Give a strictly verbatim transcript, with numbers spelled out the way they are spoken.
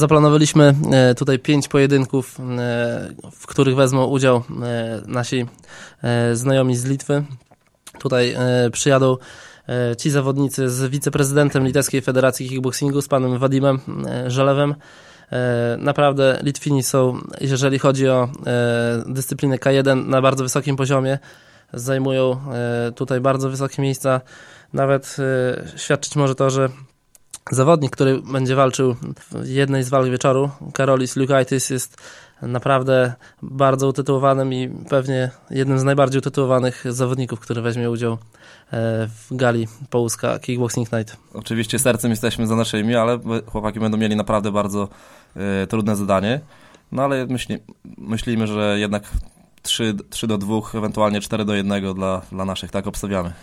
Zaplanowaliśmy tutaj pięć pojedynków, w których wezmą udział nasi znajomi z Litwy. Tutaj przyjadą ci zawodnicy z wiceprezydentem Litewskiej Federacji Kickboxingu, z panem Vadimem Żelewem. Naprawdę Litwini są, jeżeli chodzi o dyscyplinę K jeden, na bardzo wysokim poziomie. Zajmują tutaj bardzo wysokie miejsca. Nawet świadczyć może to, że zawodnik, który będzie walczył w jednej z walk wieczoru, Karolis Liukaitis, jest naprawdę bardzo utytułowanym i pewnie jednym z najbardziej utytułowanych zawodników, który weźmie udział w gali Połuska Kickboxing Night. Oczywiście sercem jesteśmy za naszymi, ale chłopaki będą mieli naprawdę bardzo y, trudne zadanie. No ale myśli, myślimy, że jednak trzy do dwóch, ewentualnie cztery do jednego dla, dla naszych, tak obstawiamy.